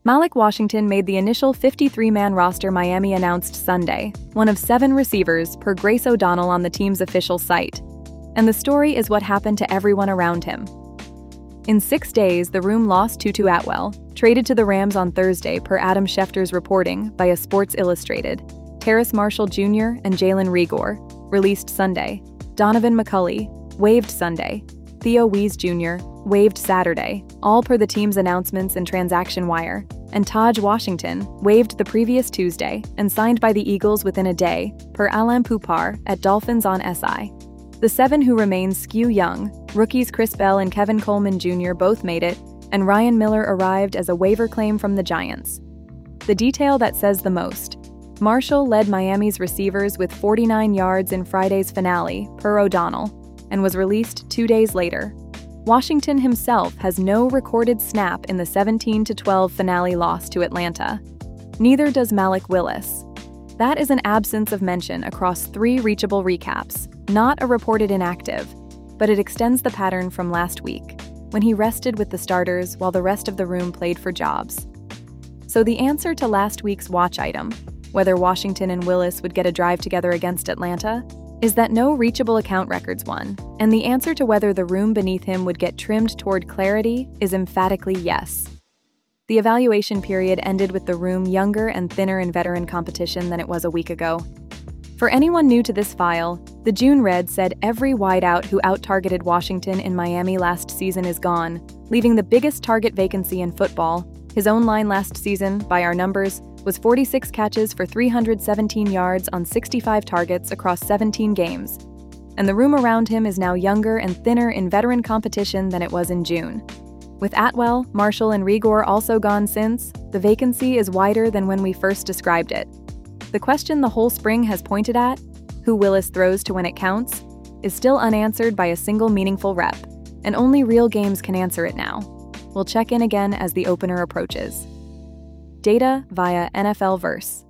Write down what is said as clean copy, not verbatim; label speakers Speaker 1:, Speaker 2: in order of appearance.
Speaker 1: Malik Washington made the initial 53-man roster Miami announced Sunday, one of 7 receivers per Grace O'Donnell on the team's official site. And the story is what happened to everyone around him. In 6 days, the room lost Tutu Atwell, traded to the Rams on Thursday per Adam Schefter's reporting via Sports Illustrated. Terrace Marshall Jr. and Jalen Reagor, released Sunday. Donovan McCulley, waived Sunday. Theo Wease Jr., waived Saturday, all per the team's announcements and transaction wire. And Taj Washington, waived the previous Tuesday and signed by the Eagles within a day, per Alain Poupart at Dolphins on SI. The 7 who remain skew young. Rookies Chris Bell and Kevin Coleman Jr. both made it, and Ryan Miller arrived as a waiver claim from the Giants. The detail that says the most. Marshall led Miami's receivers with 49 yards in Friday's finale, per O'Donnell, and was released 2 days later. Washington himself has no recorded snap in the 17-12 finale loss to Atlanta. Neither does Malik Willis. That is an absence of mention across 3 reachable recaps, not a reported inactive, but it extends the pattern from last week, when he rested with the starters while the rest of the room played for jobs. So the answer to last week's watch item, whether Washington and Willis would get a drive together against Atlanta, is that no reachable account records won, and the answer to whether the room beneath him would get trimmed toward clarity is emphatically yes. The evaluation period ended with the room younger and thinner in veteran competition than it was a week ago. For anyone new to this file, the June Red said every wideout who out-targeted Washington in Miami last season is gone, leaving the biggest target vacancy in football. His own line last season, by our numbers, was 46 catches for 317 yards on 65 targets across 17 games. And the room around him is now younger and thinner in veteran competition than it was in June. With Atwell, Marshall, and Reagor also gone since, the vacancy is wider than when we first described it. The question the whole spring has pointed at, who Willis throws to when it counts, is still unanswered by a single meaningful rep, and only real games can answer it now. We'll check in again as the opener approaches. Data via NFL Verse.